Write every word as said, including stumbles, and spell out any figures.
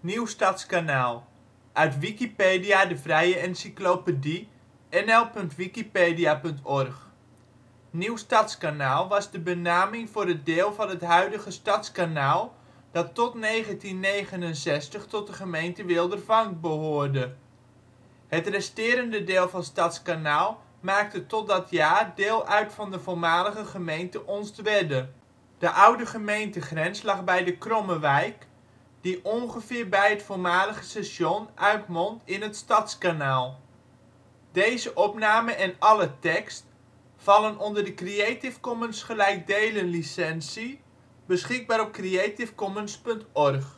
Nieuw Stadskanaal, uit Wikipedia, de vrije encyclopedie. N L punt wikipedia punt org. Nieuw Stadskanaal was de benaming voor het deel van het huidige Stadskanaal dat tot negentien negenenzestig tot de gemeente Wildervank behoorde. Het resterende deel van Stadskanaal maakte tot dat jaar deel uit van de voormalige gemeente Onstwedde. De oude gemeentegrens lag bij de Krommewijk, die ongeveer bij het voormalige station uitmondt in het Stadskanaal. Deze opname en alle tekst vallen onder de Creative Commons gelijkdelen licentie, beschikbaar op creativecommons punt org